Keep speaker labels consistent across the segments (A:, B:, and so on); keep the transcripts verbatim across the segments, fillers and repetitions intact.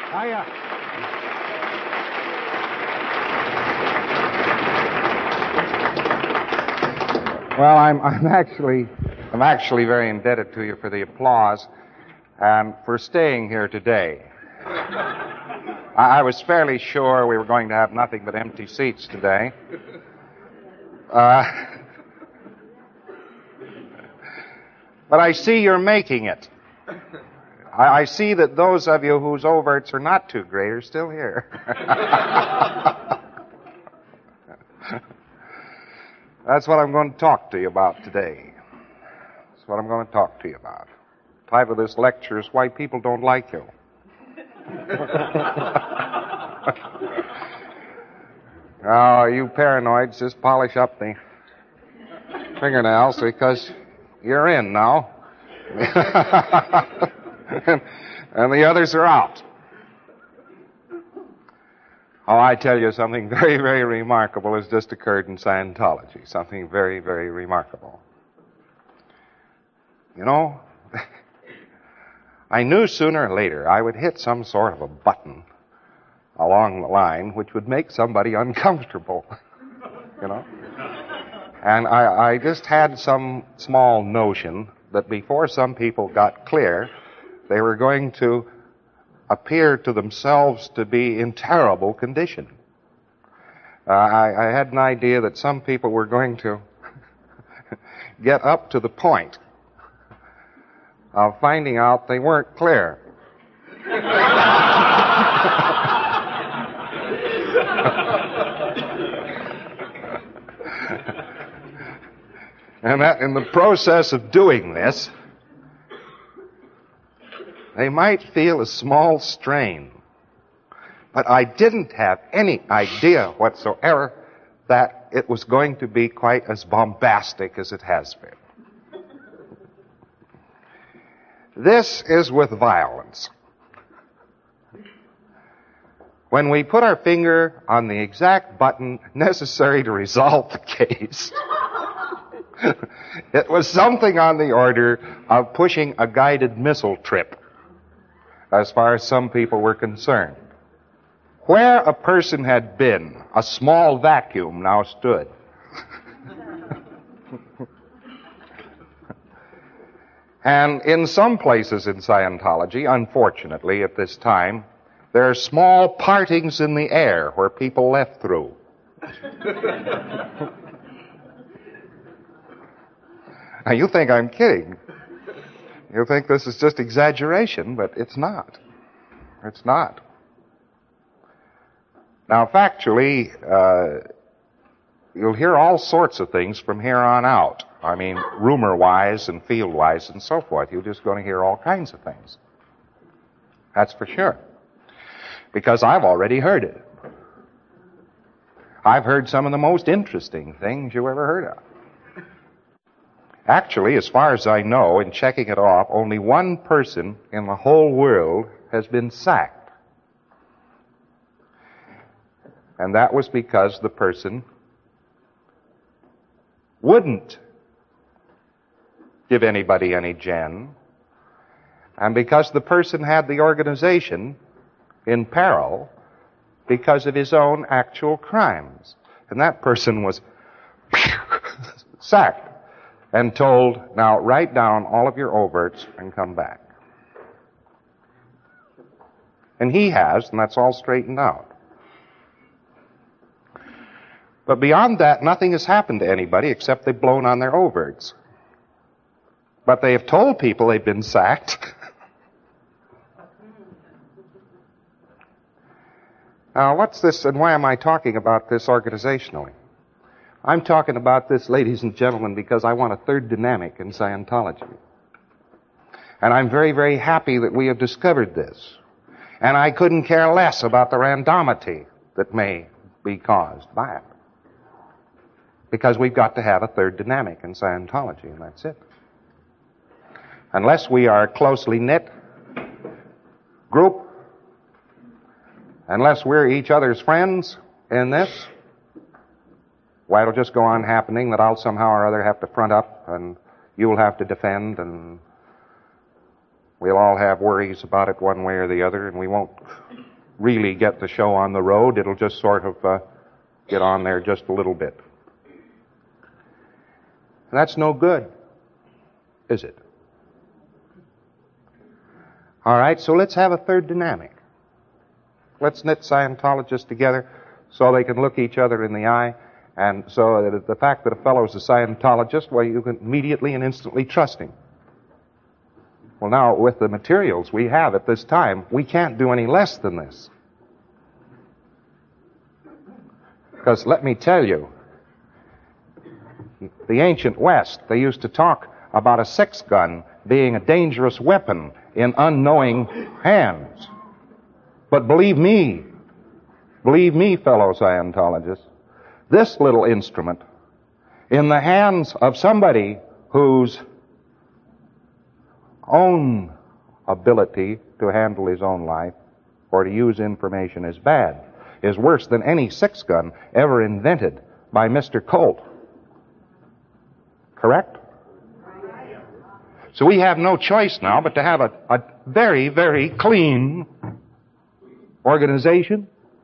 A: Hiya. Well, I'm, I'm actually, I'm actually very indebted to you for the applause and for staying here today. I, I was fairly sure we were going to have nothing but empty seats today. Uh, but I see you're making it. I, I see that those of you whose overts are not too great are still here. That's what I'm going to talk to you about today. That's what I'm going to talk to you about. The title of this lecture is Why People Don't Like You. Oh, you paranoids, just polish up the fingernails because you're in now. and, and the others are out. Oh, I tell you, something very, very remarkable has just occurred in Scientology. Something very, very remarkable. You know, I knew sooner or later I would hit some sort of a button along the line which would make somebody uncomfortable, you know. And I, I just had some small notion that before some people got clear, they were going to appear to themselves to be in terrible condition. Uh, I, I had an idea that some people were going to get up to the point of finding out they weren't clear. And that in the process of doing this, they might feel a small strain. But I didn't have any idea whatsoever that it was going to be quite as bombastic as it has been. This is with violence. When we put our finger on the exact button necessary to resolve the case, it was something on the order of pushing a guided missile trip, as far as some people were concerned. Where a person had been, a small vacuum now stood. And in some places in Scientology, unfortunately at this time, there are small partings in the air where people left through. Now, you think I'm kidding. You think this is just exaggeration, but it's not. It's not. Now, factually, uh, you'll hear all sorts of things from here on out. I mean, rumor-wise and field-wise and so forth. You're just going to hear all kinds of things. That's for sure. Because I've already heard it. I've heard some of the most interesting things you ever heard of. Actually, as far as I know, in checking it off, only one person in the whole world has been sacked. And that was because the person wouldn't give anybody any gen, and because the person had the organization in peril because of his own actual crimes. And that person was sacked and told, now write down all of your overts and come back. And he has, and that's all straightened out. But beyond that, nothing has happened to anybody except they've blown on their overts. But they have told people they've been sacked. Now, what's this, and why am I talking about this organizationally? I'm talking about this, ladies and gentlemen, because I want a third dynamic in Scientology. And I'm very, very happy that we have discovered this. And I couldn't care less about the randomity that may be caused by it. Because we've got to have a third dynamic in Scientology, and that's it. Unless we are a closely knit group, unless we're each other's friends in this, why, it'll just go on happening that I'll somehow or other have to front up and you'll have to defend, and we'll all have worries about it one way or the other, and we won't really get the show on the road. It'll just sort of uh, get on there just a little bit. That's no good, is it? All right, so let's have a third dynamic. Let's knit Scientologists together so they can look each other in the eye, and so that the fact that a fellow's a Scientologist, well, you can immediately and instantly trust him. Well, now, with the materials we have at this time, we can't do any less than this. Because let me tell you, the ancient West, they used to talk about a six-gun being a dangerous weapon in unknowing hands. But believe me, believe me, fellow Scientologists, this little instrument, in the hands of somebody whose own ability to handle his own life or to use information is bad, is worse than any six-gun ever invented by Mister Colt. Correct? So we have no choice now but to have a, a very, very clean organization.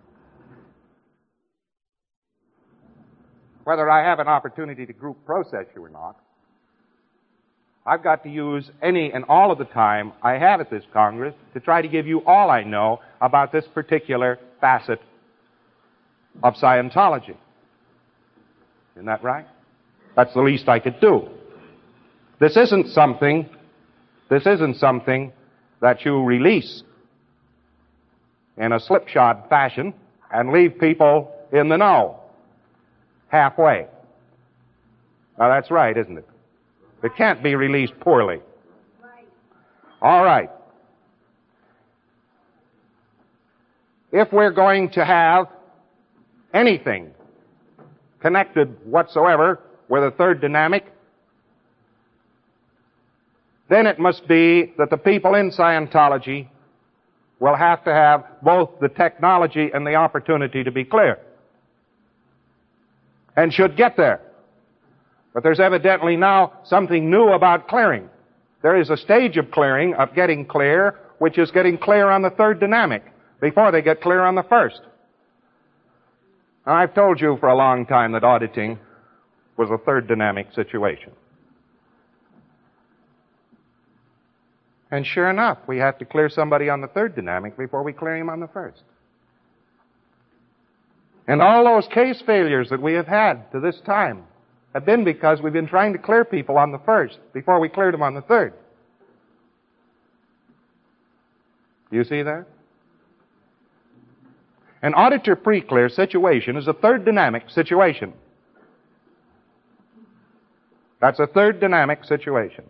A: Whether I have an opportunity to group process you or not, I've got to use any and all of the time I have at this Congress to try to give you all I know about this particular facet of Scientology. Isn't that right? That's the least I could do. This isn't something, this isn't something that you release in a slipshod fashion and leave people in the know halfway. Now that's right, isn't it? It can't be released poorly. All right. If we're going to have anything connected whatsoever with a third dynamic, then it must be that the people in Scientology will have to have both the technology and the opportunity to be clear. And should get there. But there's evidently now something new about clearing. There is a stage of clearing, of getting clear, which is getting clear on the third dynamic before they get clear on the first. Now, I've told you for a long time that auditing was a third dynamic situation. And sure enough, we have to clear somebody on the third dynamic before we clear him on the first. And all those case failures that we have had to this time have been because we've been trying to clear people on the first before we cleared them on the third. Do you see that? An auditor pre-clear situation is a third dynamic situation. That's a third dynamic situation.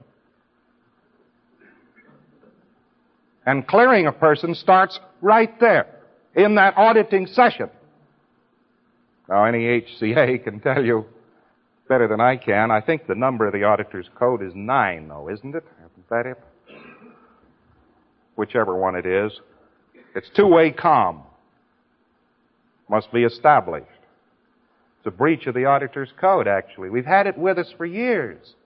A: And clearing a person starts right there, in that auditing session. Now, any H C A can tell you better than I can. I think the number of the auditor's code is nine, though, isn't it? Isn't that it? Whichever one it is. It's two-way comm. Must be established. It's a breach of the auditor's code, actually. We've had it with us for years.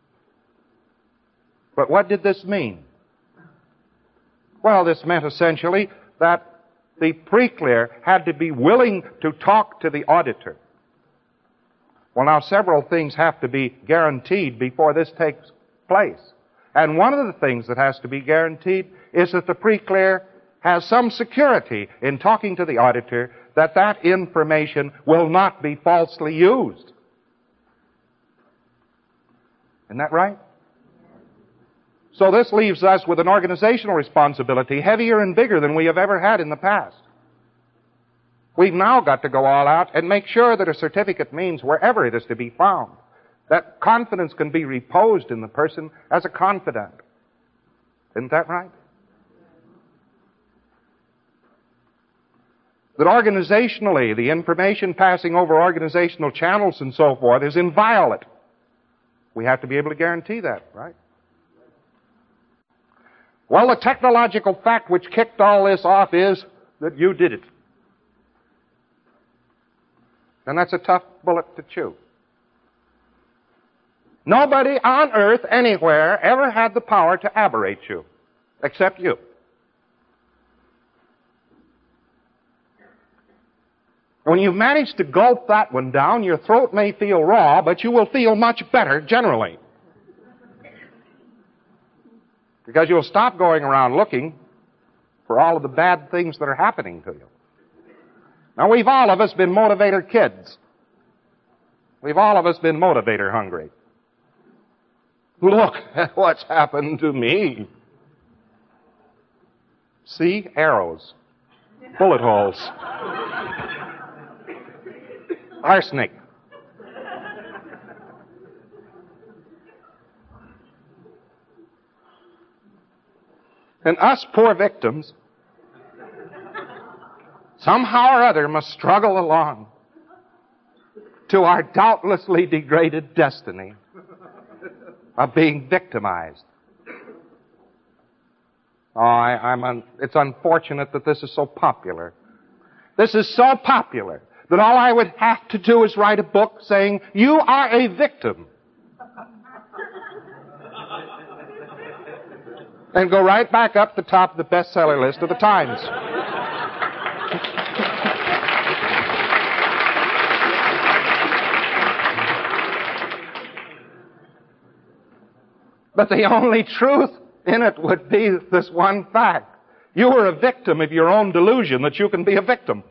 A: But what did this mean? Well, this meant essentially that the pre-clear had to be willing to talk to the auditor. Well, now, several things have to be guaranteed before this takes place. And one of the things that has to be guaranteed is that the pre-clear has some security in talking to the auditor that that information will not be falsely used. Isn't that right? So this leaves us with an organizational responsibility heavier and bigger than we have ever had in the past. We've now got to go all out and make sure that a certificate means, wherever it is to be found, that confidence can be reposed in the person as a confidant. Isn't that right? That organizationally, the information passing over organizational channels and so forth is inviolate. We have to be able to guarantee that, right? Well, the technological fact which kicked all this off is that you did it. And that's a tough bullet to chew. Nobody on earth anywhere ever had the power to aberrate you, except you. And when you've managed to gulp that one down, your throat may feel raw, but you will feel much better generally. Because you'll stop going around looking for all of the bad things that are happening to you. Now, we've all of us been motivator kids. We've all of us been motivator hungry. Look at what's happened to me. See? Arrows. Bullet holes. Arsenic. And us poor victims, somehow or other, must struggle along to our doubtlessly degraded destiny of being victimized. Oh, I, I'm un, it's unfortunate that this is so popular. This is so popular that all I would have to do is write a book saying, you are a victim. And go right back up the top of the bestseller list of the Times. But the only truth in it would be this one fact. You are a victim of your own delusion that you can be a victim.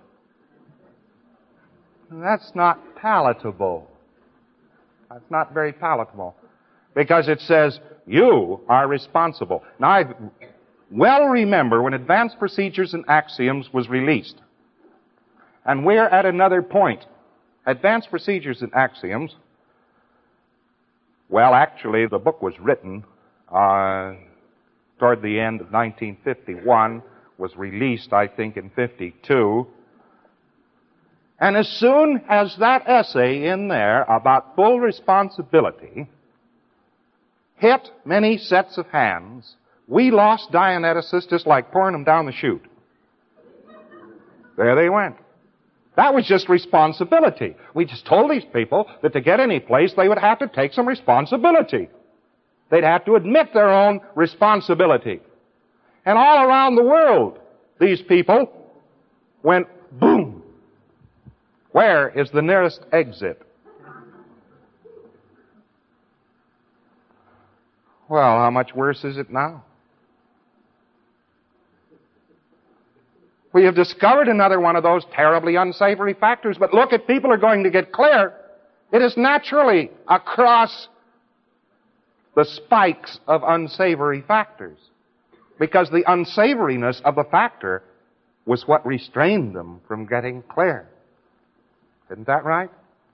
A: That's not palatable. That's not very palatable. Because it says, you are responsible. Now, I well remember when Advanced Procedures and Axioms was released. And we're at another point. Advanced Procedures and Axioms, well, actually, the book was written uh, toward the end of nineteen fifty-one, was released, I think, in fifty-two. And as soon as that essay in there about full responsibility hit many sets of hands, we lost Dianeticists just like pouring them down the chute. There they went. That was just responsibility. We just told these people that to get any place, they would have to take some responsibility. They'd have to admit their own responsibility. And all around the world, these people went boom. Where is the nearest exit? Well, how much worse is it now? We have discovered another one of those terribly unsavory factors, but look, if people are going to get clear, it is naturally across the spikes of unsavory factors. Because the unsavoriness of the factor was what restrained them from getting clear. Isn't that right?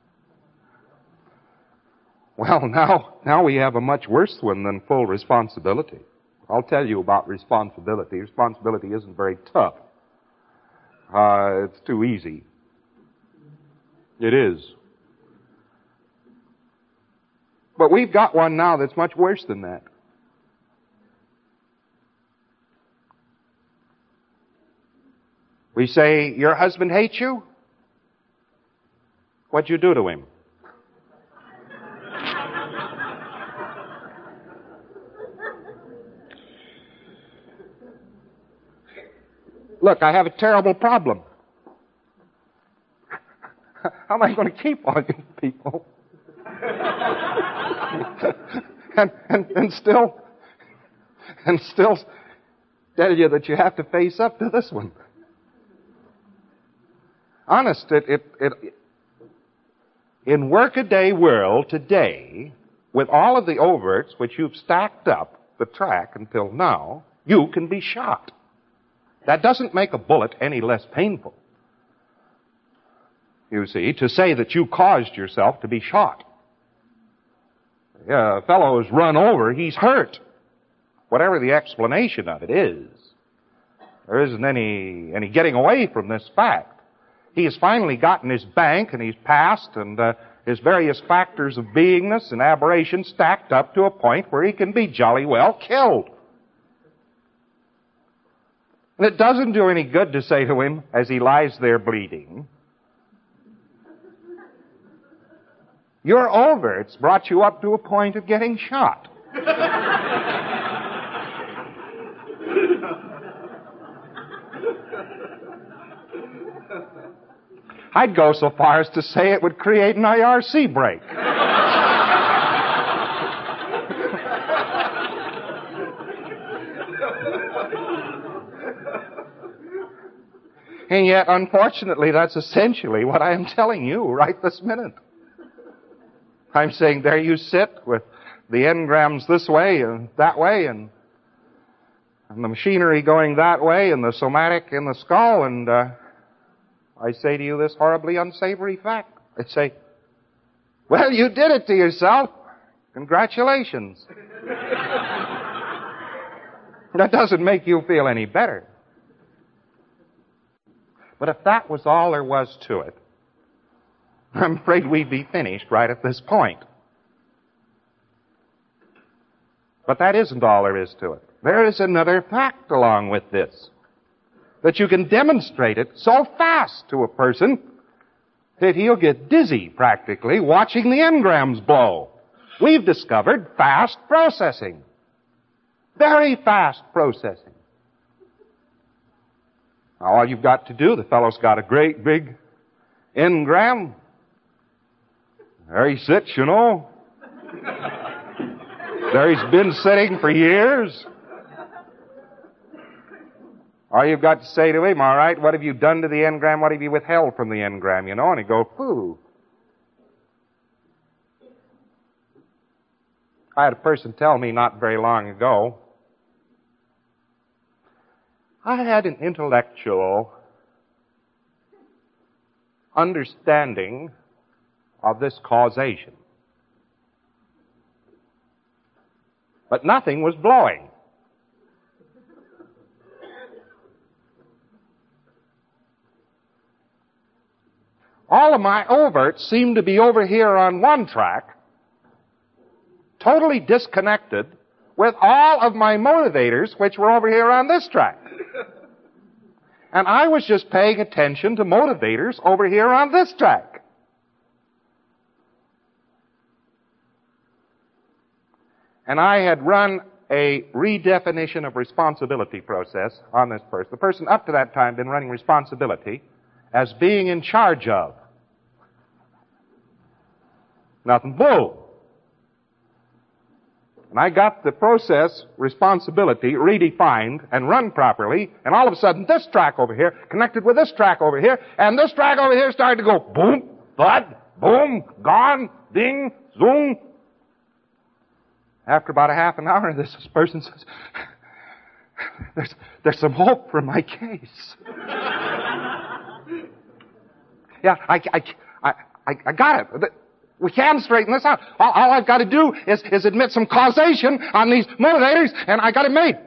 A: Well, now, now we have a much worse one than full responsibility. I'll tell you about responsibility. Responsibility isn't very tough. Uh, it's too easy. It is. But we've got one now that's much worse than that. We say, your husband hates you? What'd you do to him? Look, I have a terrible problem. How am I going to keep all these people? and, and, and still, and still tell you that you have to face up to this one. Honest, it, it, it, in workaday world today, with all of the overts which you've stacked up the track until now, you can be shot. That doesn't make a bullet any less painful. You see, to say that you caused yourself to be shot. Yeah, a fellow is run over, he's hurt. Whatever the explanation of it is, there isn't any, any getting away from this fact. He has finally gotten his bank and he's passed and uh, his various factors of beingness and aberration stacked up to a point where he can be jolly well killed. And it doesn't do any good to say to him as he lies there bleeding, your overts brought you up to a point of getting shot. I'd go so far as to say it would create an I R C break. And yet, unfortunately, that's essentially what I am telling you right this minute. I'm saying, there you sit with the engrams this way and that way, and, and the machinery going that way, and the somatic in the skull, and uh, I say to you this horribly unsavory fact. I say, well, you did it to yourself. Congratulations. That doesn't make you feel any better. But if that was all there was to it, I'm afraid we'd be finished right at this point. But that isn't all there is to it. There is another fact along with this. That you can demonstrate it so fast to a person that he'll get dizzy practically watching the engrams blow. We've discovered fast processing. Very fast processing. Now, all you've got to do, the fellow's got a great big engram. There he sits, you know. There he's been sitting for years. All you've got to say to him, all right, what have you done to the engram? What have you withheld from the engram, you know? And he'd go, pooh. I had a person tell me not very long ago, I had an intellectual understanding of this causation. But nothing was blowing. All of my overts seemed to be over here on one track, totally disconnected with all of my motivators, which were over here on this track. And I was just paying attention to motivators over here on this track. And I had run a redefinition of responsibility process on this person. The person up to that time had been running responsibility as being in charge of. Nothing blew. And I got the process responsibility redefined and run properly, and all of a sudden this track over here connected with this track over here, and this track over here started to go boom, thud, boom, gone, ding, zoom. After about a half an hour, this person says, there's, there's some hope for my case. Yeah, I, I, I, I got it. We can straighten this out. All, all I've got to do is, is admit some causation on these motivators, and I got it made.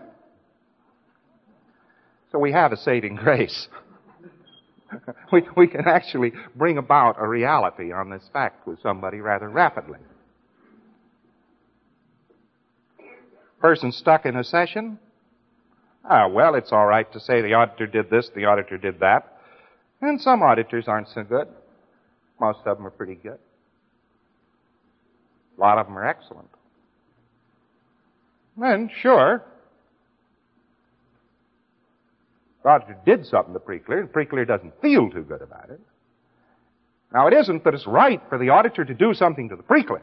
A: So we have a saving grace. we, we can actually bring about a reality on this fact with somebody rather rapidly. Person stuck in a session. Ah, well, it's all right to say the auditor did this, the auditor did that. And some auditors aren't so good. Most of them are pretty good. A lot of them are excellent. And sure, the auditor did something to Preclear, and Preclear doesn't feel too good about it. Now, it isn't that it's right for the auditor to do something to the Preclear.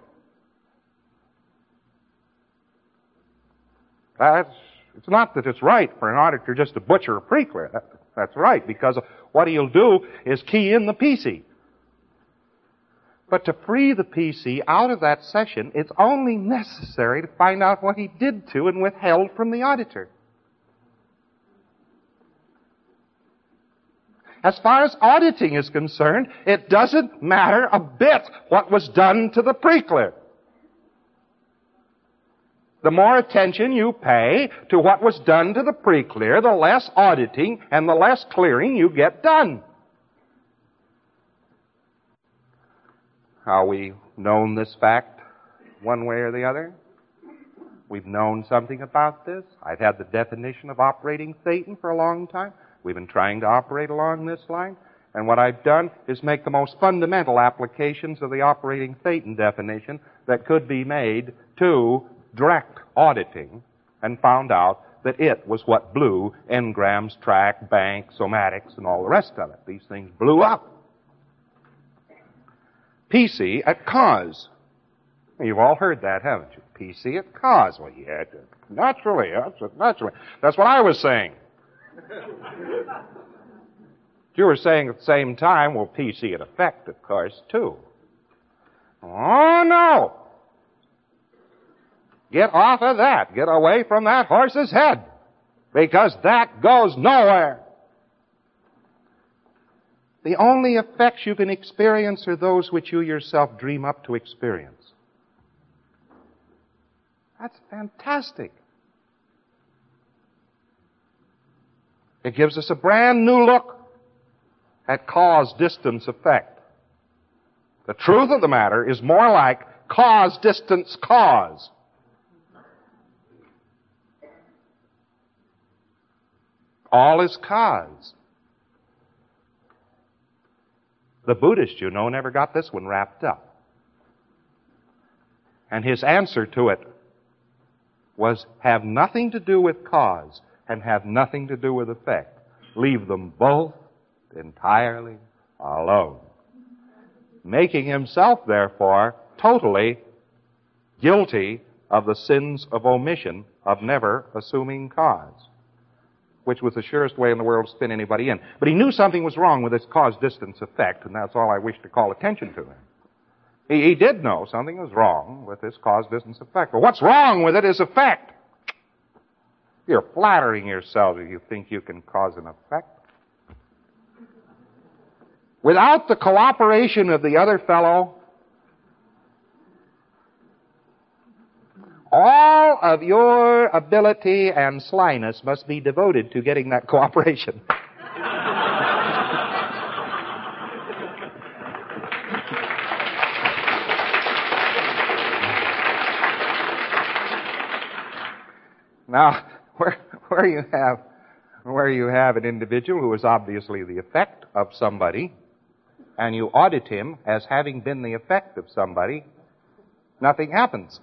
A: That's, it's not that it's right for an auditor just to butcher a Preclear. That, that's right, because what he'll do is key in the P C. But to free the P C out of that session, it's only necessary to find out what he did to and withheld from the auditor. As far as auditing is concerned, it doesn't matter a bit what was done to the Preclear. The more attention you pay to what was done to the Preclear, the less auditing and the less clearing you get done. How we've known this fact one way or the other? We've known something about this. I've had the definition of operating Thetan for a long time. We've been trying to operate along this line. And what I've done is make the most fundamental applications of the operating Thetan definition that could be made to direct auditing, and found out that it was what blew engrams, track, bank, somatics, and all the rest of it. These things blew up. P C at cause. You've all heard that, haven't you? P C at cause. Well, yeah, naturally, naturally. That's what I was saying. You were saying at the same time, well, P C at effect, of course, too. Oh, no. Get off of that. Get away from that horse's head. Because that goes nowhere. The only effects you can experience are those which you yourself dream up to experience. That's fantastic. It gives us a brand new look at cause-distance effect. The truth of the matter is more like cause-distance cause. All is cause. The Buddhist, you know, never got this one wrapped up. And his answer to it was have nothing to do with cause and have nothing to do with effect. Leave them both entirely alone. Making himself, therefore, totally guilty of the sins of omission, of never assuming cause, which was the surest way in the world to spin anybody in. But he knew something was wrong with this cause-distance effect, and that's all I wish to call attention to him. He, he did know something was wrong with this cause-distance effect. But what's wrong with it is effect. You're flattering yourself if you think you can cause an effect. Without the cooperation of the other fellow, all of your ability and slyness must be devoted to getting that cooperation. Now, where, where you have where you have an individual who is obviously the effect of somebody, and you audit him as having been the effect of somebody, nothing happens.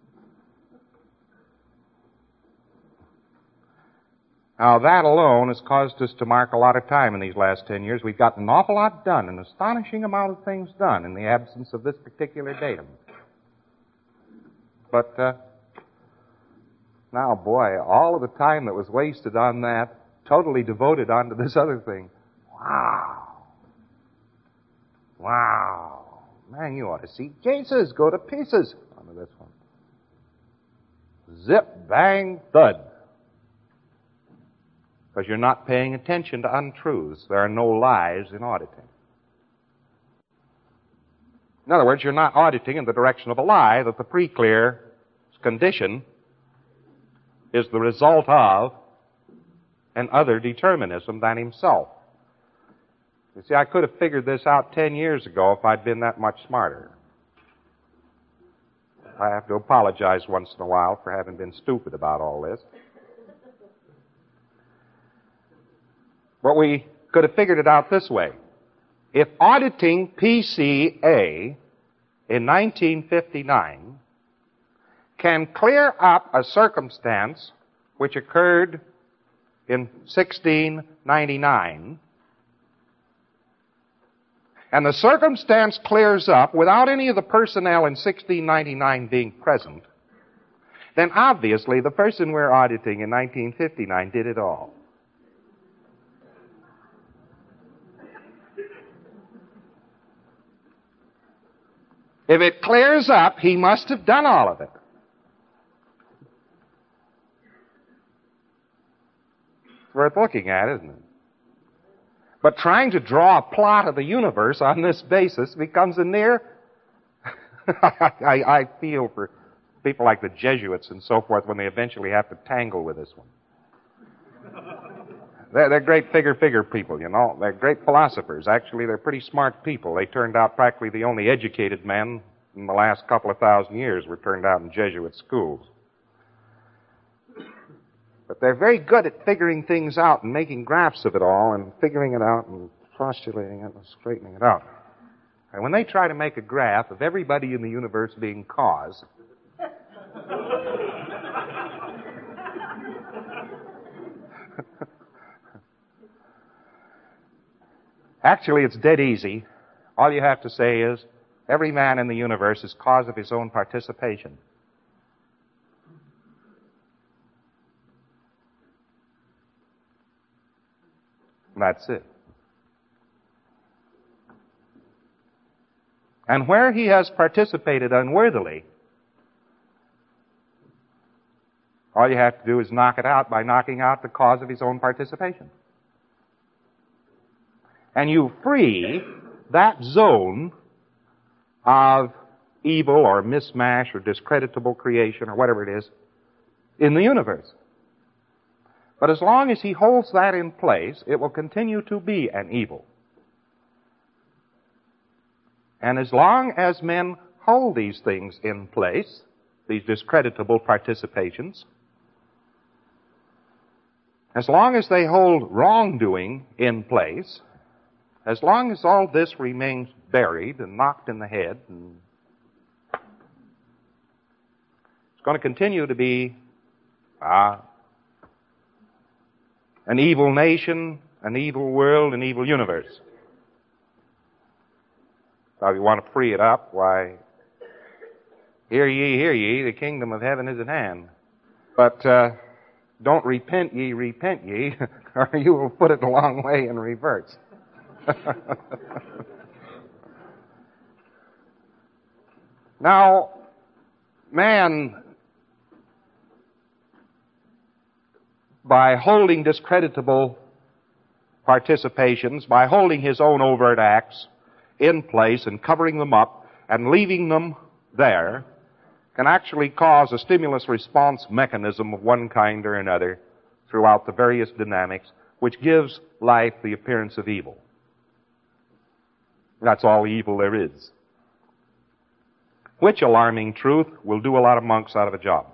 A: Now, that alone has caused us to mark a lot of time in these last ten years. We've got an awful lot done, an astonishing amount of things done in the absence of this particular datum. But, uh, now, boy, all of the time that was wasted on that, totally devoted onto this other thing. Wow. Wow. Man, you ought to see cases go to pieces onto this one. Zip, bang, thud. Because you're not paying attention to untruths. There are no lies in auditing. In other words, you're not auditing in the direction of a lie, that the pre-clear condition is the result of an other determinism than himself. You see, I could have figured this out ten years ago if I'd been that much smarter. I have to apologize once in a while for having been stupid about all this. But we could have figured it out this way. If auditing P C A in nineteen fifty-nine can clear up a circumstance which occurred in sixteen ninety-nine, and the circumstance clears up without any of the personnel in sixteen ninety-nine being present, then obviously the person we're auditing in nineteen fifty-nine did it all. If it clears up, he must have done all of it. It's worth looking at, isn't it? But trying to draw a plot of the universe on this basis becomes a near... I, I, I feel for people like the Jesuits and so forth when they eventually have to tangle with this one. They're, they're great figure-figure people, you know. They're great philosophers. Actually, they're pretty smart people. They turned out practically the only educated men in the last couple of thousand years were turned out in Jesuit schools. But they're very good at figuring things out and making graphs of it all and figuring it out and postulating it and straightening it out. And when they try to make a graph of everybody in the universe being cause, actually, it's dead easy. All you have to say is, Every man in the universe is cause of his own participation. That's it. And where he has participated unworthily, all you have to do is knock it out by knocking out the cause of his own participation. And you free that zone of evil or mismatch or discreditable creation or whatever it is in the universe. But as long as he holds that in place, it will continue to be an evil. And as long as men hold these things in place, these discreditable participations, as long as they hold wrongdoing in place, as long as all this remains buried and knocked in the head, and it's going to continue to be uh, an evil nation, an evil world, an evil universe. So if you want to free it up, why, hear ye, hear ye, the kingdom of heaven is at hand. But uh, don't repent ye, repent ye, or you will put it a long way in reverse. Now, man, by holding discreditable participations, by holding his own overt acts in place and covering them up and leaving them there, can actually cause a stimulus response mechanism of one kind or another throughout the various dynamics, which gives life the appearance of evil. That's all evil there is. Which alarming truth will do a lot of monks out of a job.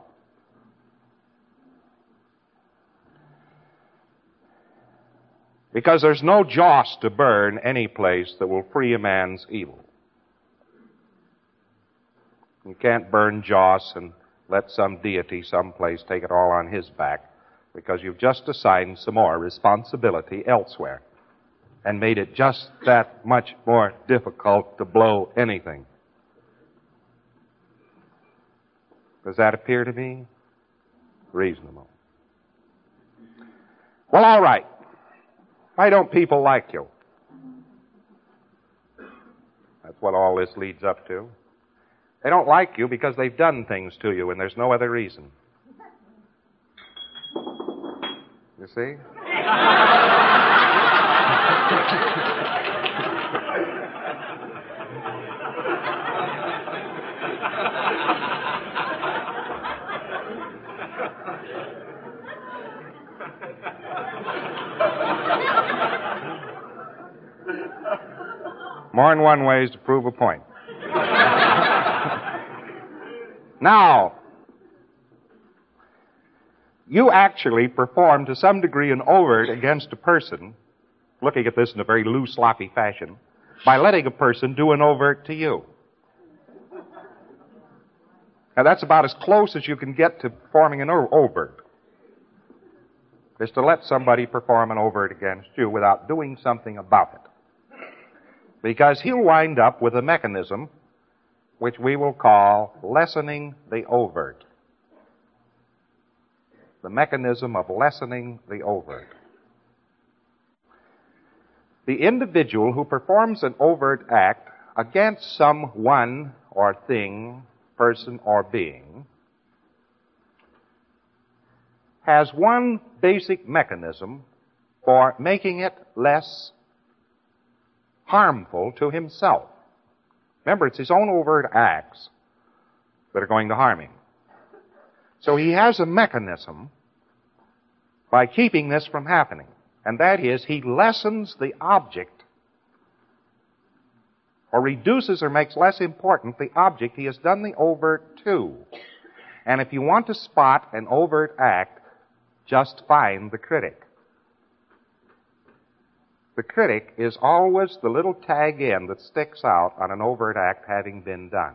A: Because there's no joss to burn any place that will free a man's evil. You can't burn joss and let some deity someplace take it all on his back, because you've just assigned some more responsibility elsewhere and made it just that much more difficult to blow anything. Does that appear to be reasonable? Well, all right. Why don't people like you? That's what all this leads up to. They don't like you because they've done things to you, and there's no other reason. You see? More than one way is to prove a point. Now, you actually perform to some degree an overt against a person, looking at this in a very loose, sloppy fashion, by letting a person do an overt to you. Now, that's about as close as you can get to performing an overt, is to let somebody perform an overt against you without doing something about it. Because he'll wind up with a mechanism which we will call lessening the overt. The mechanism of lessening the overt. The individual who performs an overt act against someone or thing, person or being, has one basic mechanism for making it less harmful to himself. Remember, it's his own overt acts that are going to harm him. So he has a mechanism by keeping this from happening, and that is he lessens the object or reduces or makes less important the object he has done the overt to. And if you want to spot an overt act, just find the critic. The critic is always the little tag end that sticks out on an overt act having been done.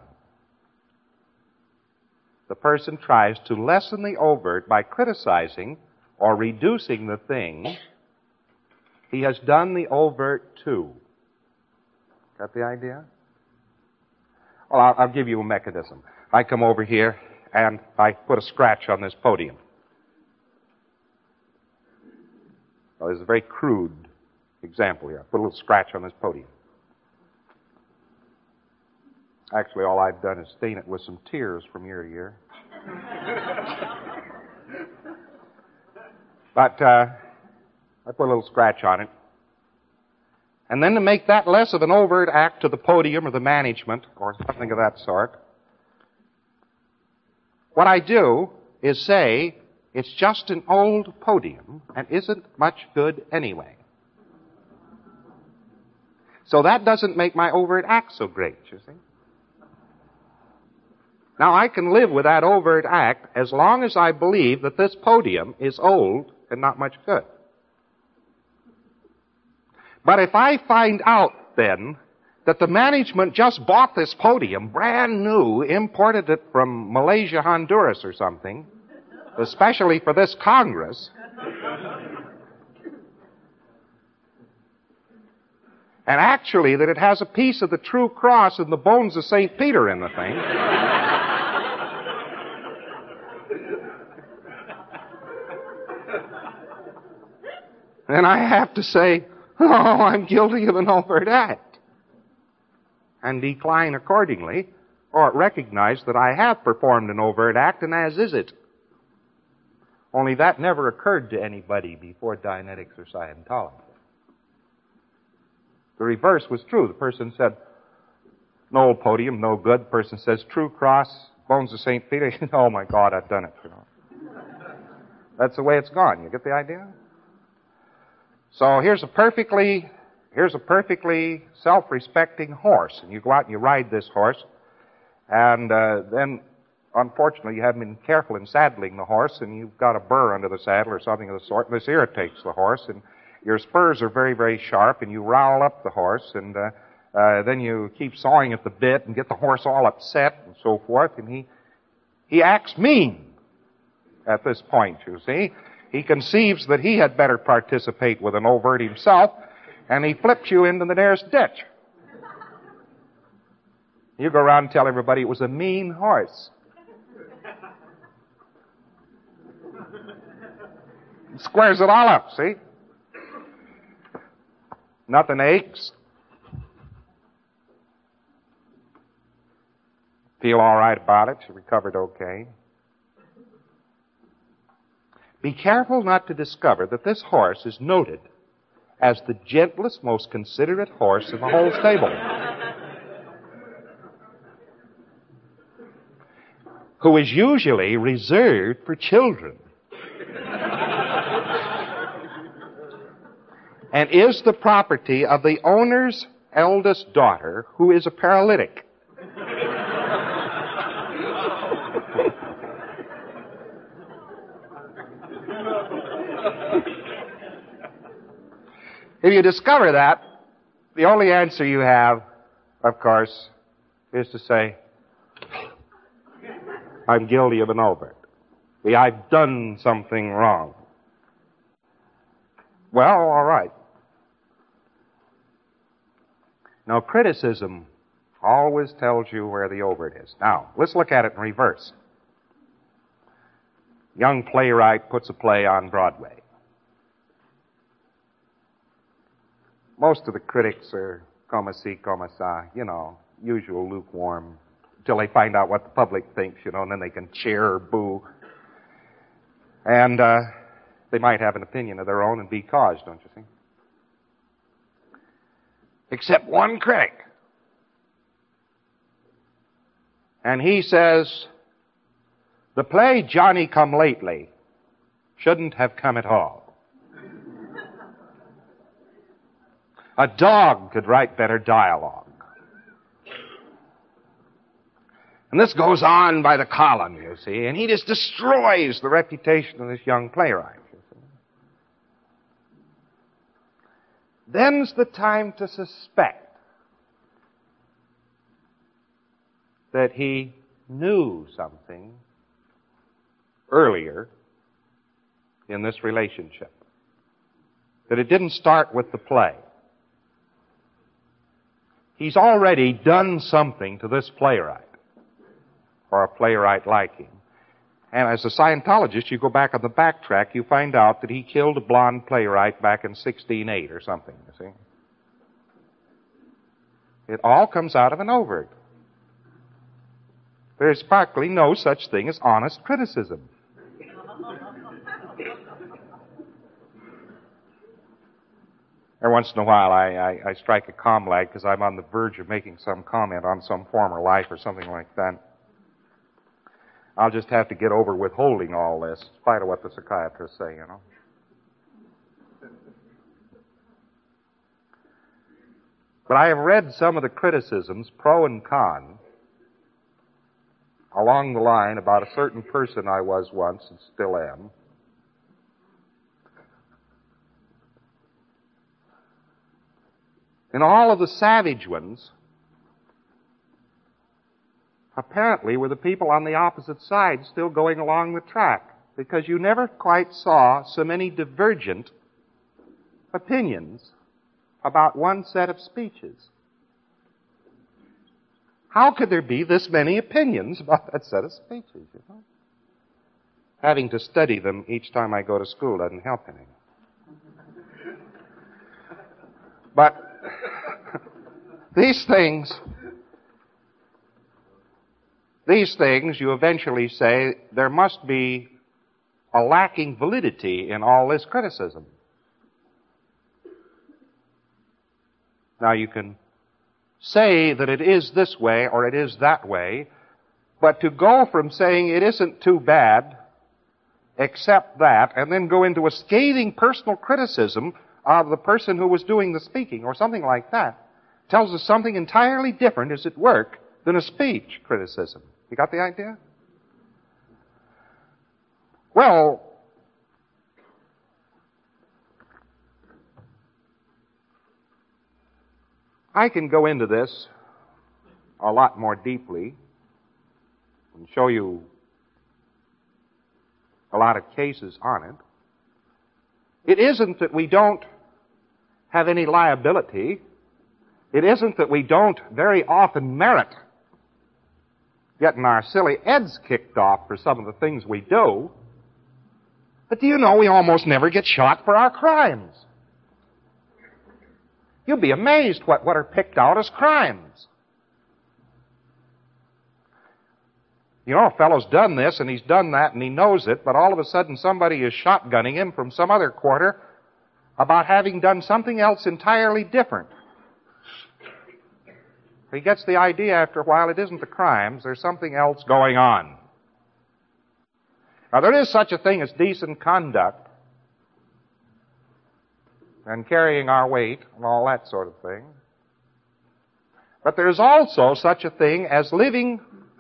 A: The person tries to lessen the overt by criticizing or reducing the thing he has done the overt to. Got the idea? Well, I'll, I'll give you a mechanism. I come over here and I put a scratch on this podium. Well, this is a very crude example here. I put a little scratch on this podium. Actually, all I've done is stain it with some tears from year to year. But uh, I put a little scratch on it. And then to make that less of an overt act to the podium or the management or something of that sort, what I do is say, it's just an old podium and isn't much good anyway. So that doesn't make my overt act so great, you see. Now, I can live with that overt act as long as I believe that this podium is old and not much good. But if I find out, then, that the management just bought this podium, brand new, imported it from Malaysia, Honduras or something, especially for this Congress, and actually that it has a piece of the true cross and the bones of Saint Peter in the thing, then I have to say, oh, I'm guilty of an overt act, and decline accordingly, or recognize that I have performed an overt act, and as is it. Only that never occurred to anybody before Dianetics or Scientology. The reverse was true. The person said, no old podium, no good. The person says, true cross, bones of Saint Peter. Oh my God, I've done it. You know. That's the way it's gone. You get the idea? So here's a perfectly, here's a perfectly self-respecting horse, and you go out and you ride this horse, and uh, then, unfortunately, you haven't been careful in saddling the horse, and you've got a burr under the saddle or something of the sort, and this irritates the horse, and your spurs are very, very sharp, and you rowel up the horse, and uh, uh, then you keep sawing at the bit and get the horse all upset and so forth, and he he acts mean at this point, you see. He conceives that he had better participate with an overt himself, and he flips you into the nearest ditch. You go around and tell everybody it was a mean horse. It squares it all up, see? Nothing aches. Feel all right about it. She recovered okay. Be careful not to discover that this horse is noted as the gentlest, most considerate horse in the whole stable, who is usually reserved for children, and is the property of the owner's eldest daughter, who is a paralytic. If you discover that, the only answer you have, of course, is to say, I'm guilty of an overt. See, I've done something wrong. Well, all right. Now, criticism always tells you where the overt is. Now, let's look at it in reverse. Young playwright puts a play on Broadway. Most of the critics are comme ci, comme ça, you know, usual lukewarm, until they find out what the public thinks, you know, and then they can cheer or boo. And uh, they might have an opinion of their own and be caused, don't you think? Except one critic. And he says, the play Johnny Come Lately shouldn't have come at all. A dog could write better dialogue. And this goes on by the column, you see, and he just destroys the reputation of this young playwright, you see. Then's the time to suspect that he knew something earlier in this relationship. That it didn't start with the play. he's already done something to this playwright, or a playwright like him. And as a Scientologist, you go back on the backtrack, you find out that he killed a blonde playwright back in sixteen oh eight or something, you see. It all comes out of an overt. There's practically no such thing as honest criticism. Every once in a while, I, I, I strike a calm lag because I'm on the verge of making some comment on some former life or something like that. I'll just have to get over withholding all this, in spite of what the psychiatrists say, you know. But I have read some of the criticisms, pro and con, along the line about a certain person I was once and still am. And all of the savage ones apparently were the people on the opposite side still going along the track, because you never quite saw so many divergent opinions about one set of speeches. How could there be this many opinions about that set of speeches, you know? Having to study them each time I go to school doesn't help any. But these things, these things, you eventually say, there must be a lacking validity in all this criticism. Now you can say that it is this way or it is that way, but to go from saying it isn't too bad, accept that, and then go into a scathing personal criticism of the person who was doing the speaking or something like that, tells us something entirely different is at work than a speech criticism. You got the idea? Well, I can go into this a lot more deeply and show you a lot of cases on it. It isn't that we don't have any liability. It isn't that we don't very often merit getting our silly heads kicked off for some of the things we do. But do you know we almost never get shot for our crimes? You'll be amazed what, what are picked out as crimes. You know, a fellow's done this and he's done that and he knows it, but all of a sudden somebody is shotgunning him from some other quarter about having done something else entirely different. He gets the idea after a while it isn't the crimes, there's something else going on. Now, there is such a thing as decent conduct and carrying our weight and all that sort of thing. But there's also such a thing as living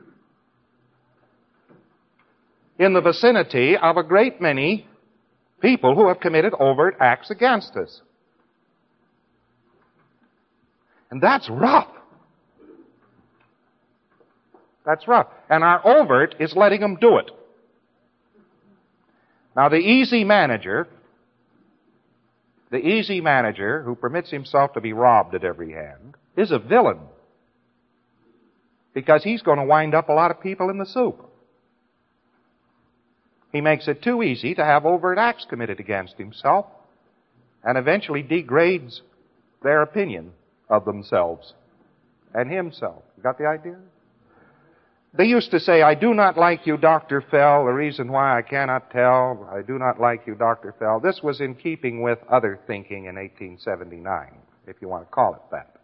A: in the vicinity of a great many people who have committed overt acts against us. And that's rough. That's rough. And our overt is letting them do it. Now, the easy manager, the easy manager who permits himself to be robbed at every hand is a villain, because he's going to wind up a lot of people in the soup. He makes it too easy to have overt acts committed against himself and eventually degrades their opinion of themselves and himself. You got the idea? They used to say, I do not like you, Doctor Fell. The reason why I cannot tell. I do not like you, Doctor Fell. This was in keeping with other thinking in eighteen seventy-nine, if you want to call it that.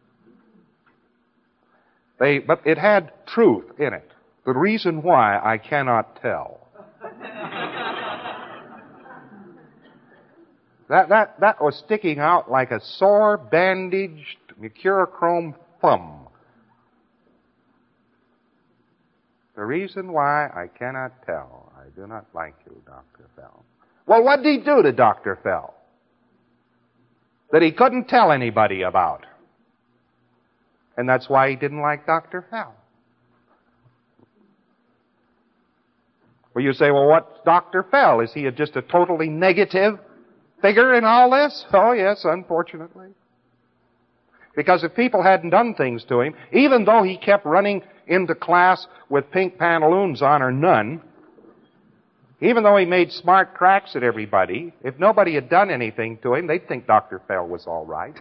A: They, but it had truth in it. The reason why I cannot tell. that, that, that was sticking out like a sore, bandaged, mercurochrome thumb. The reason why I cannot tell. I do not like you, Doctor Fell. Well, what did he do to Doctor Fell that he couldn't tell anybody about? And that's why he didn't like Doctor Fell. Well, you say, well, what's Doctor Fell? Is he a, just a totally negative figure in all this? Oh, yes, unfortunately. Because if people hadn't done things to him, even though he kept running into class with pink pantaloons on or none, even though he made smart cracks at everybody, if nobody had done anything to him, they'd think Doctor Fell was all right.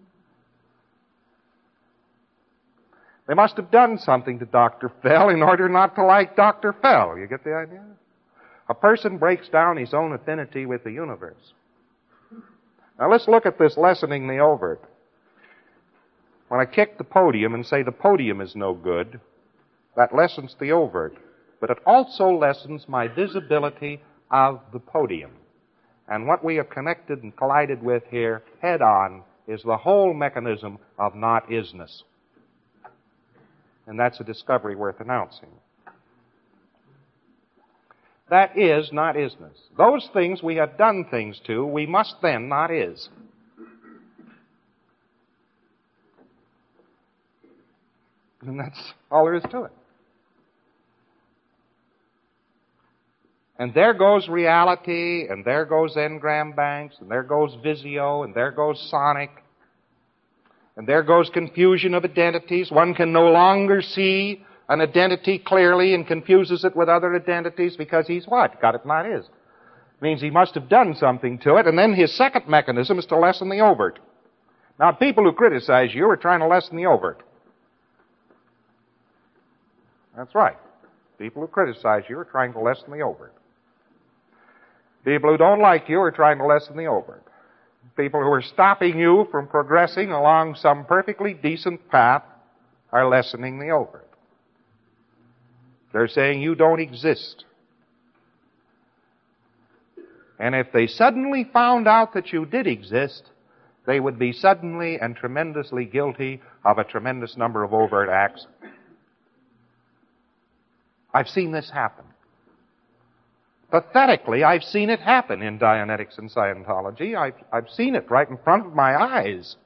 A: They must have done something to Doctor Fell in order not to like Doctor Fell. You get the idea? A person breaks down his own affinity with the universe. Now let's look at this lessening the overt. When I kick the podium and say the podium is no good, that lessens the overt. But it also lessens my visibility of the podium. And what we have connected and collided with here head on is the whole mechanism of not-isness. And that's a discovery worth announcing. That is not-isness. Those things we have done things to, we must then not-is. And that's all there is to it. And there goes reality, and there goes Ngram Banks, and there goes Vizio, and there goes Sonic, and there goes confusion of identities. One can no longer see an identity clearly and confuses it with other identities because he's what? Got it not his. Means he must have done something to it, and then his second mechanism is to lessen the overt. Now, people who criticize you are trying to lessen the overt. That's right. People who criticize you are trying to lessen the overt. People who don't like you are trying to lessen the overt. People who are stopping you from progressing along some perfectly decent path are lessening the overt. They're saying you don't exist. And if they suddenly found out that you did exist, they would be suddenly and tremendously guilty of a tremendous number of overt acts. I've seen this happen. Pathetically, I've seen it happen in Dianetics and Scientology. I've, I've seen it right in front of my eyes.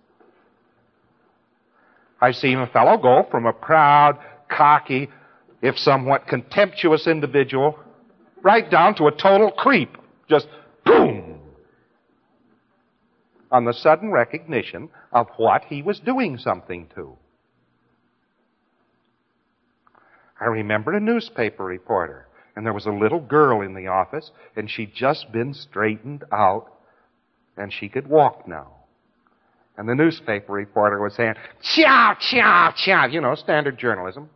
A: I've seen a fellow go from a proud, cocky, if somewhat contemptuous individual right down to a total creep. Just boom! On the sudden recognition of what he was doing something to. I remember a newspaper reporter, and there was a little girl in the office, and she'd just been straightened out, and she could walk now. And the newspaper reporter was saying, chow, chow, chow, you know, standard journalism.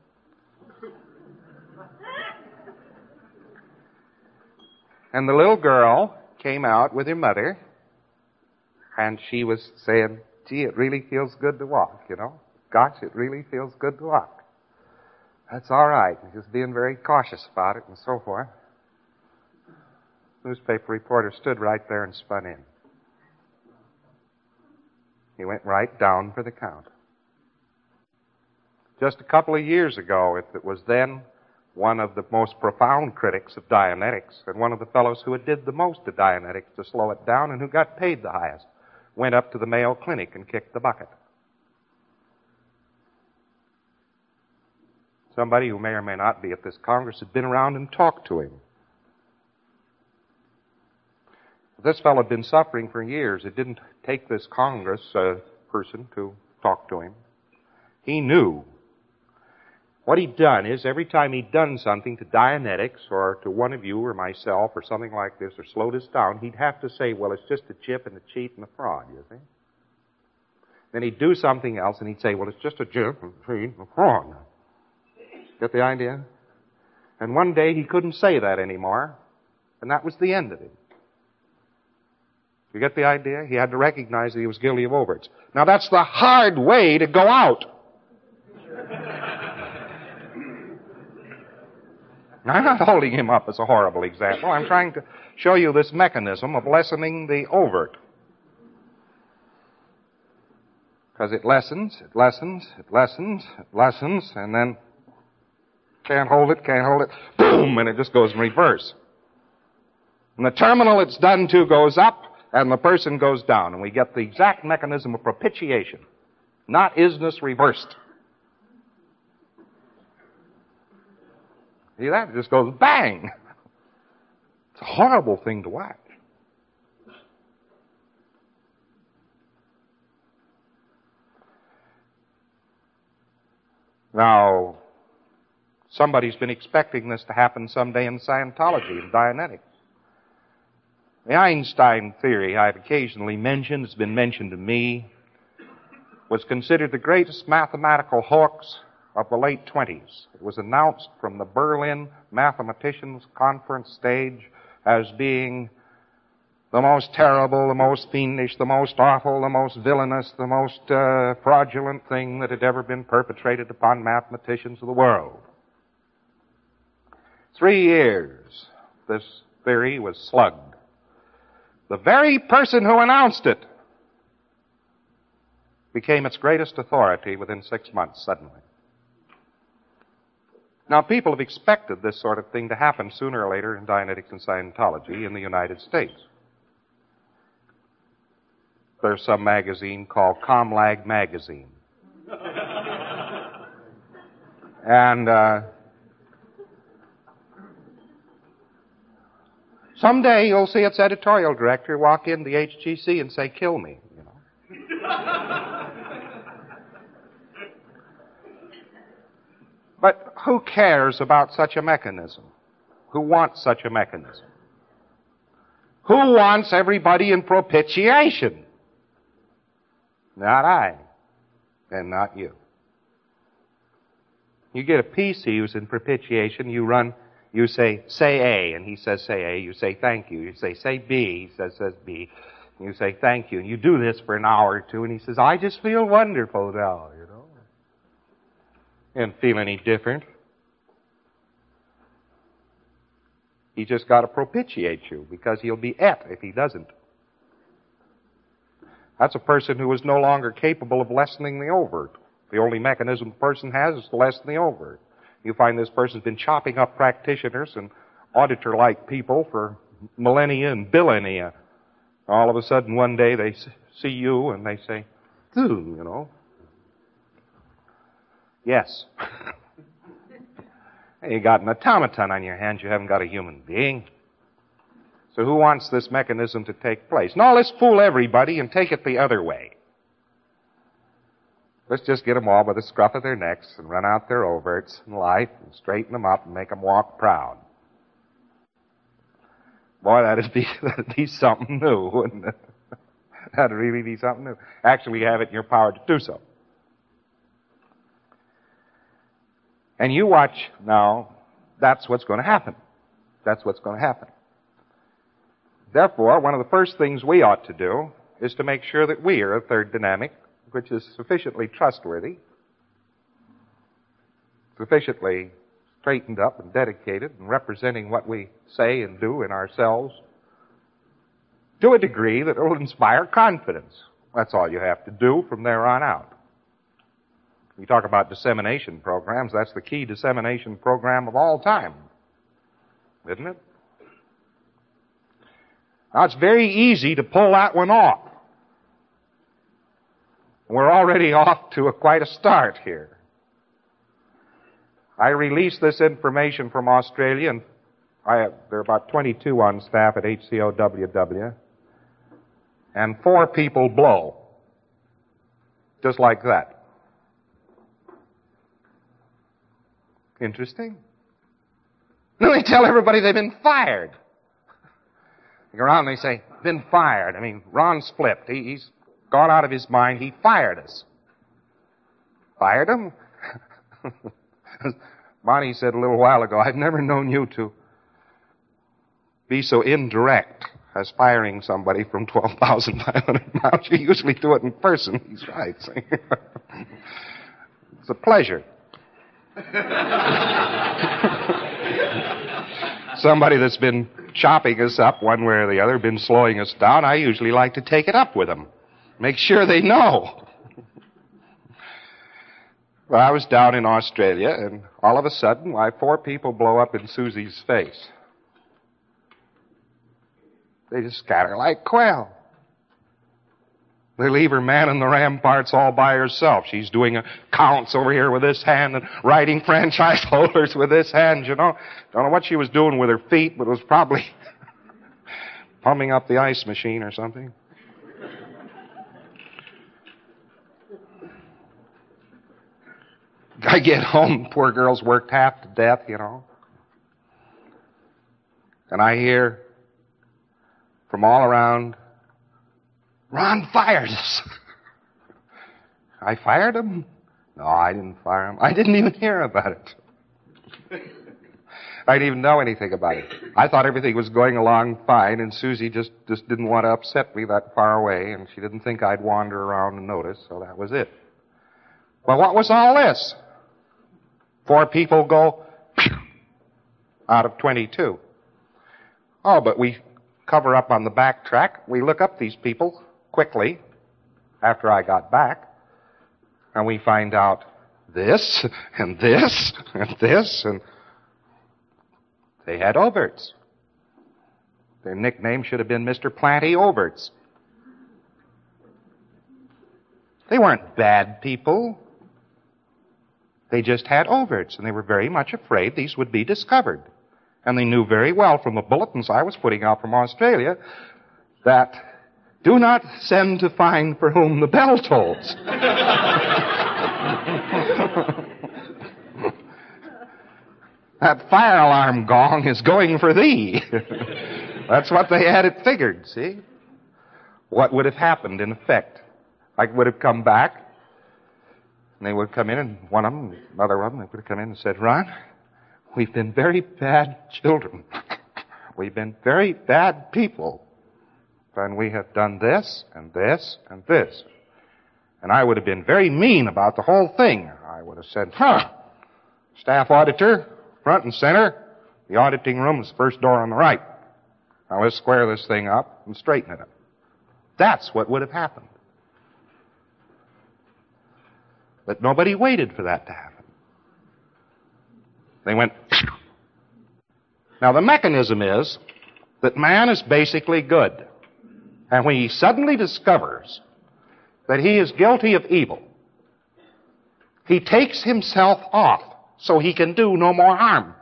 A: And the little girl came out with her mother, and she was saying, gee, it really feels good to walk, you know. Gosh, it really feels good to walk. That's all right. Just being very cautious about it and so forth. The newspaper reporter stood right there and spun in. He went right down for the count. Just a couple of years ago, if it was then one of the most profound critics of Dianetics, and one of the fellows who had did the most to Dianetics to slow it down and who got paid the highest, went up to the Mayo Clinic and kicked the bucket. Somebody who may or may not be at this Congress had been around and talked to him. This fellow had been suffering for years. It didn't take this Congress uh, person to talk to him. He knew. What he'd done is every time he'd done something to Dianetics or to one of you or myself or something like this or slowed us down, he'd have to say, well, it's just a chip and a cheat and a fraud, you see. Then he'd do something else and he'd say, well, it's just a chip and a cheat and a fraud. Get the idea? And one day he couldn't say that anymore, and that was the end of it. You get the idea? He had to recognize that he was guilty of overts. Now that's the hard way to go out. I'm not holding him up as a horrible example. I'm trying to show you this mechanism of lessening the overt. Because it lessens, it lessens, it lessens, it lessens, and then can't hold it, can't hold it, boom, and it just goes in reverse. And the terminal it's done to goes up, and the person goes down, and we get the exact mechanism of propitiation. Not isness reversed. See that? It just goes bang. It's a horrible thing to watch. Now, somebody's been expecting this to happen someday in Scientology and Dianetics. The Einstein theory I've occasionally mentioned, has been mentioned to me, was considered the greatest mathematical hoax of the late twenties. It was announced from the Berlin Mathematicians Conference stage as being the most terrible, the most fiendish, the most awful, the most villainous, the most uh, fraudulent thing that had ever been perpetrated upon mathematicians of the world. Three years this theory was slugged. The very person who announced it became its greatest authority within six months suddenly. Now, people have expected this sort of thing to happen sooner or later in Dianetics and Scientology in the United States. There's some magazine called Comlag Magazine. And uh, someday you'll see its editorial director walk in the H G C and say, "Kill me," you know. But who cares about such a mechanism? Who wants such a mechanism? Who wants everybody in propitiation? Not I, and not you. You get a P C who's in propitiation, you run, you say, say A, and he says, say A. You say, thank you. You say, say B. He says, says B. And you say, thank you. And you do this for an hour or two, and he says, I just feel wonderful now, you know. You don't feel any different. He just got to propitiate you, because he'll be et if he doesn't. That's a person who is no longer capable of lessening the overt. The only mechanism the person has is to lessen the overt. You find this person's been chopping up practitioners and auditor-like people for millennia and billennia. All of a sudden, one day, they see you and they say, ooh, you know. Yes. You got an automaton on your hands. You haven't got a human being. So who wants this mechanism to take place? No, let's fool everybody and take it the other way. Let's just get them all by the scruff of their necks and run out their overts in life and straighten them up and make them walk proud. Boy, that'd be, that'd be something new, wouldn't it? That'd really be something new. Actually, you have it in your power to do so. And you watch now, that's what's going to happen. That's what's going to happen. Therefore, one of the first things we ought to do is to make sure that we are a third dynamic which is sufficiently trustworthy, sufficiently straightened up and dedicated and representing what we say and do in ourselves to a degree that will inspire confidence. That's all you have to do from there on out. You talk about dissemination programs, that's the key dissemination program of all time, isn't it? Now, it's very easy to pull that one off. We're already off to a, quite a start here. I released this information from Australia, and I have, there are about twenty-two on staff at H C O W W, and four people blow. Just like that. Interesting. Then they tell everybody they've been fired. They go around and they say, been fired. I mean, Ron's flipped. He, he's gone out of his mind. He fired us. Fired him? Bonnie said a little while ago, I've never known you to be so indirect as firing somebody from twelve thousand five hundred miles. You usually do it in person. He's right. It's a pleasure. Somebody that's been chopping us up one way or the other, been slowing us down, I usually like to take it up with them. Make sure they know. Well, I was down in Australia, and all of a sudden, why, four people blow up in Susie's face. They just scatter like quail. They leave her man in the ramparts all by herself. She's doing accounts over here with this hand and writing franchise holders with this hand, you know. Don't know what she was doing with her feet, but it was probably pumping up the ice machine or something. I get home, poor girl's worked half to death, you know. And I hear from all around, Ron fired us. I fired him? No, I didn't fire him. I didn't even hear about it. I didn't even know anything about it. I thought everything was going along fine, and Susie just, just didn't want to upset me that far away, and she didn't think I'd wander around and notice, so that was it. Well, what was all this? Four people go out of twenty-two. Oh, but we cover up on the back track. We look up these people quickly after I got back, and we find out this, and this, and this, and they had overts. Their nickname should have been Mister Planty Overts. They weren't bad people. They just had overts, and they were very much afraid these would be discovered. And they knew very well from the bulletins I was putting out from Australia that do not send to find for whom the bell tolls. That fire alarm gong is going for thee. That's what they had it figured, see? What would have happened in effect? I would have come back, and they would come in, and one of them, another of them, they would have come in and said, Ron, we've been very bad children. We've been very bad people. And we have done this, and this, and this. And I would have been very mean about the whole thing. I would have said, huh, staff auditor, front and center, the auditing room is the first door on the right. Now let's square this thing up and straighten it up. That's what would have happened. But nobody waited for that to happen. They went. Now the mechanism is that man is basically good. And when he suddenly discovers that he is guilty of evil, he takes himself off so he can do no more harm.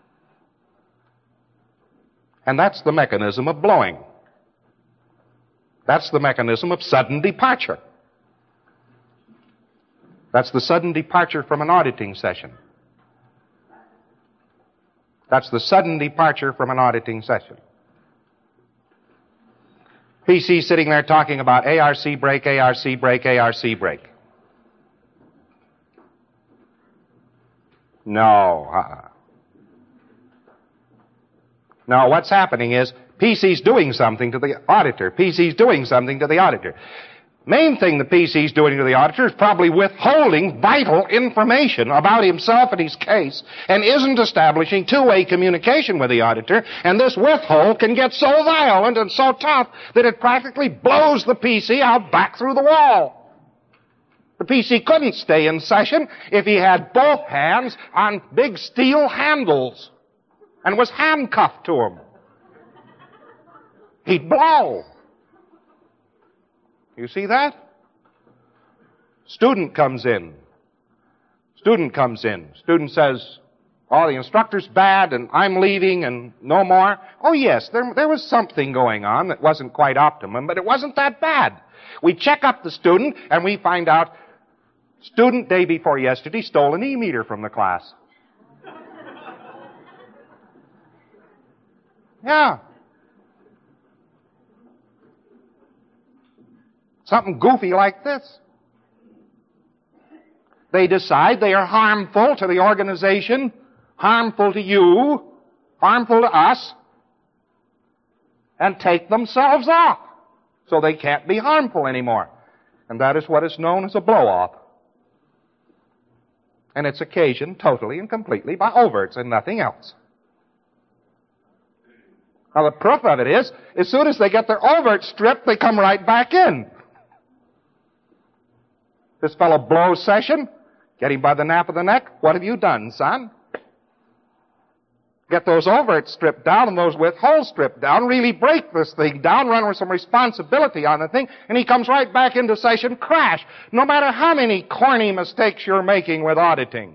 A: And that's the mechanism of blowing. That's the mechanism of sudden departure. That's the sudden departure from an auditing session. That's the sudden departure from an auditing session. P C sitting there talking about A R C break, A R C break, A R C break. No. Uh-uh. No, what's happening is P C's doing something to the auditor. P C's doing something to the auditor. Main thing the P C's doing to the auditor is probably withholding vital information about himself and his case, and isn't establishing two-way communication with the auditor, and this withhold can get so violent and so tough that it practically blows the P C out back through the wall. The P C couldn't stay in session if he had both hands on big steel handles and was handcuffed to them. He'd blow. You see that? Student comes in. Student comes in. Student says, oh, the instructor's bad and I'm leaving and no more. Oh, yes, there, there was something going on that wasn't quite optimum, but it wasn't that bad. We check up the student and we find out student day before yesterday stole an e-meter from the class. Yeah. Something goofy like this. They decide they are harmful to the organization, harmful to you, harmful to us, and take themselves off so they can't be harmful anymore. And that is what is known as a blow-off. And it's occasioned totally and completely by overts and nothing else. Now the proof of it is, as soon as they get their overt stripped, they come right back in. This fellow blows session, get him by the nape of the neck. What have you done, son? Get those overts stripped down and those withholds stripped down, really break this thing down, run with some responsibility on the thing, and he comes right back into session, crash, no matter how many corny mistakes you're making with auditing.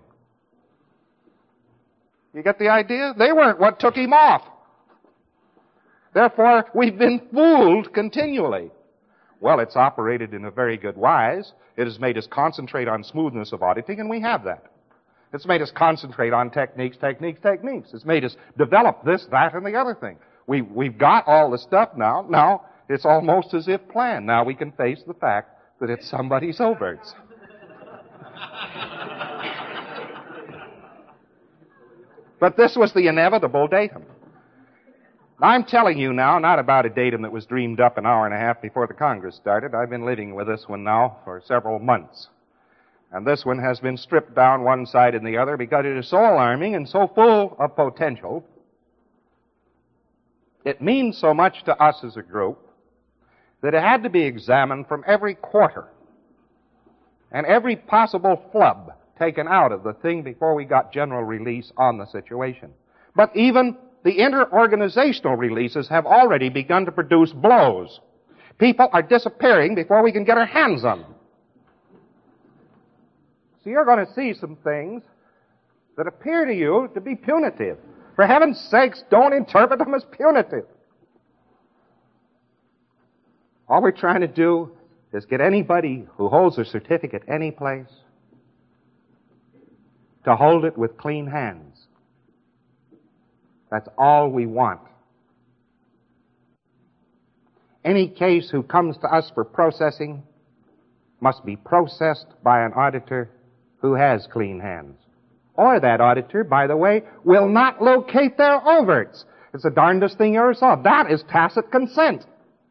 A: You get the idea? They weren't what took him off. Therefore, we've been fooled continually. Well, it's operated in a very good wise. It has made us concentrate on smoothness of auditing, and we have that. It's made us concentrate on techniques, techniques, techniques. It's made us develop this, that, and the other thing. We, we've got all the stuff now. Now, it's almost as if planned. Now we can face the fact that it's somebody's ovaries. But this was the inevitable datum. I'm telling you now, not about a datum that was dreamed up an hour and a half before the Congress started. I've been living with this one now for several months. And this one has been stripped down one side and the other because it is so alarming and so full of potential. It means so much to us as a group that it had to be examined from every quarter and every possible flub taken out of the thing before we got general release on the situation. But even the inter-organizational releases have already begun to produce blows. People are disappearing before we can get our hands on them. So you're going to see some things that appear to you to be punitive. For heaven's sakes, don't interpret them as punitive. All we're trying to do is get anybody who holds a certificate any place to hold it with clean hands. That's all we want. Any case who comes to us for processing must be processed by an auditor who has clean hands. Or that auditor, by the way, will not locate their overts. It's the darndest thing you ever saw. That is tacit consent.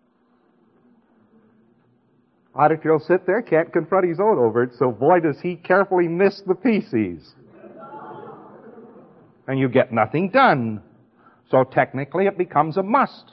A: Auditor will sit there, can't confront his own overts, so boy does he carefully miss the P Cs. And you get nothing done. So technically it becomes a must.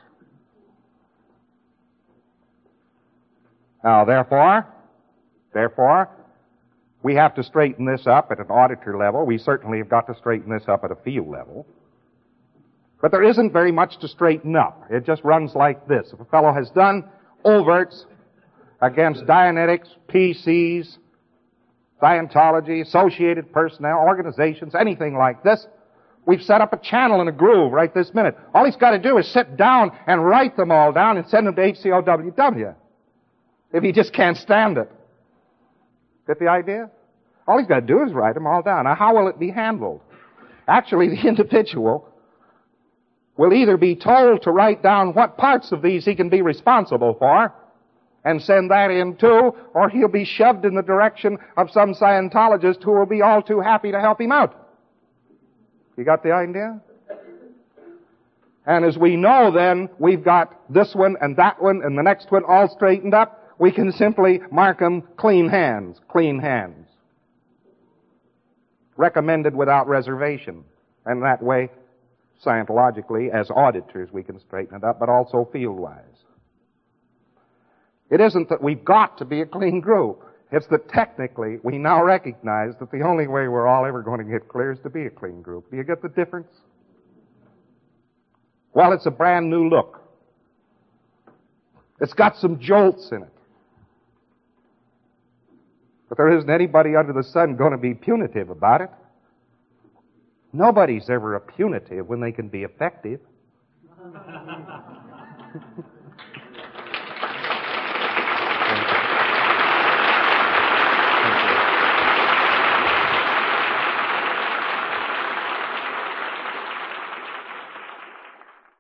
A: Now therefore, therefore, we have to straighten this up at an auditor level. We certainly have got to straighten this up at a field level. But there isn't very much to straighten up. It just runs like this. If a fellow has done overts against Dianetics, P Cs, Scientology, associated personnel, organizations, anything like this, we've set up a channel and a groove right this minute. All he's got to do is sit down and write them all down and send them to H C O W W. If he just can't stand it. Get the idea? All he's got to do is write them all down. Now, how will it be handled? Actually, the individual will either be told to write down what parts of these he can be responsible for and send that in too, or he'll be shoved in the direction of some Scientologist who will be all too happy to help him out. You got the idea? And as we know then, we've got this one and that one and the next one all straightened up. We can simply mark them clean hands, clean hands. Recommended without reservation. And that way, Scientologically, as auditors, we can straighten it up, but also field-wise. It isn't that we've got to be a clean group. It's that technically we now recognize that the only way we're all ever going to get clear is to be a clean group. Do you get the difference? Well, it's a brand new look. It's got some jolts in it. But there isn't anybody under the sun going to be punitive about it. Nobody's ever a punitive when they can be effective.